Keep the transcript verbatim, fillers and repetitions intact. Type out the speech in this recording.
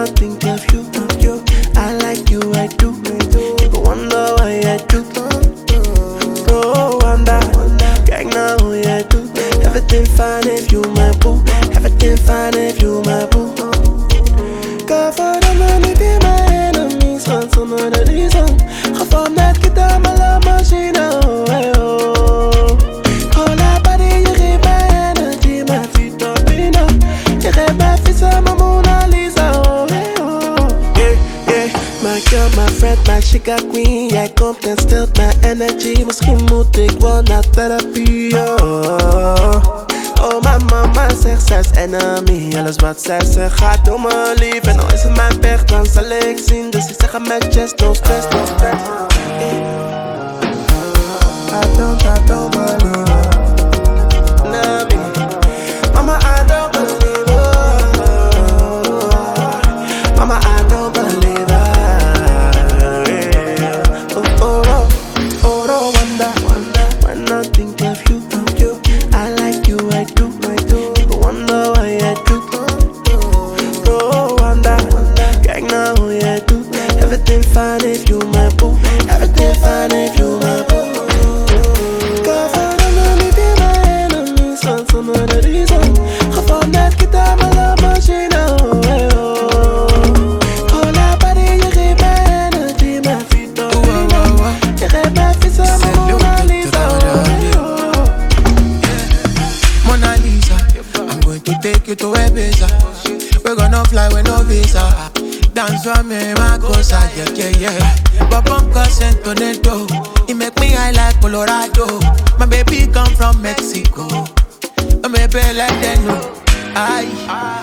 I think of you, you, I like you, I do. You go wonder why I do. No wonder, gang now who I do. Everything fine if you my boo. Everything fine if you my boo. God for the money be my enemies on some other reason. Reform that get down my love machine, oh, hey, oh. Call that body, you give my energy, my feet up, you know. You give my feet some Mona Lisa, oh, hey, oh. Yeah, yeah, my girl, my friend, my sugar queen. Jij komt en stilt mijn energy. Misschien moet ik wel naar therapie, oh. Oh, mijn mama zegt zij is enemy. Alles wat zij zegt gaat door me lief. En al is het mijn pech, dan zal ik zien. Dus ik zeg aan mijn chest, no stress, no stress. I don't, I don't believe it. Nah, me. Mama, I don't believe it. Mama, I don't believe it. Yeah. Oh, oh, oh, oh, oh, wonder, wonder. When I think of you, you, I like you, I do, I do. But wonder why I do. No wonder, gang now who I do. Everything fine if you my boo. Everything fine if you my boo. God for the money be my enemies on some other reason. Reform that get down my love machine, oh, hey, oh. Call that body, you give my energy, my feet up, you know. You give my feet some Mona Lisa, oh, hey, oh. Mona Lisa, I'm going to take you to Ibiza. We're gonna fly with no visa. Dance for me, my cosa, yeah, yeah, yeah. Babonka Santo, he make me high like Colorado. My baby come from Mexico. My baby like them know. Aye.